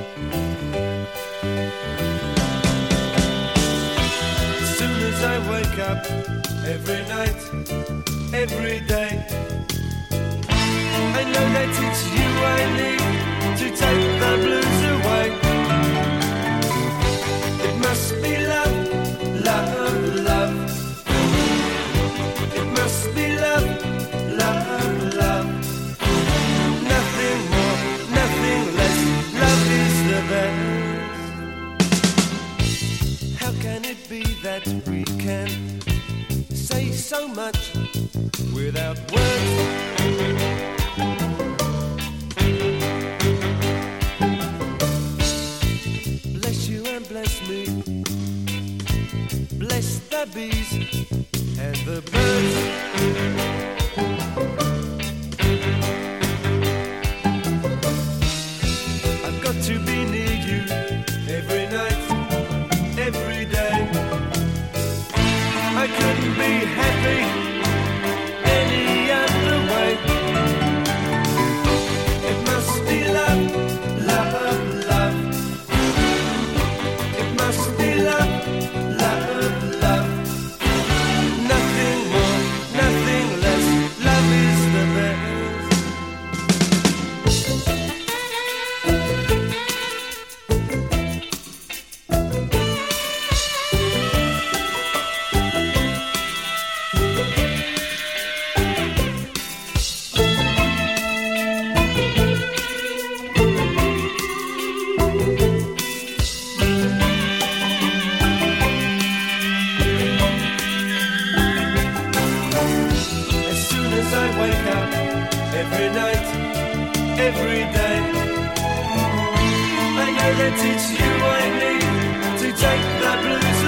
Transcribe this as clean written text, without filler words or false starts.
As soon as I wake up, every night, every day, I know that it's you I need to take the blues away. It must be love, love, love. It must be love, love, love. Nothing more, nothing less. Love is the best. How can it be that we can say so much without words? Bless you and bless me. Bless the bees and the birds. I've got to be near you every night, every day. I couldn't be happy any other way. It must be love, love, love. It must be love, love, love. Nothing more, nothing less. Love is the best. As soon as I wake up, every night, every day, I know that it's you I need to take the blues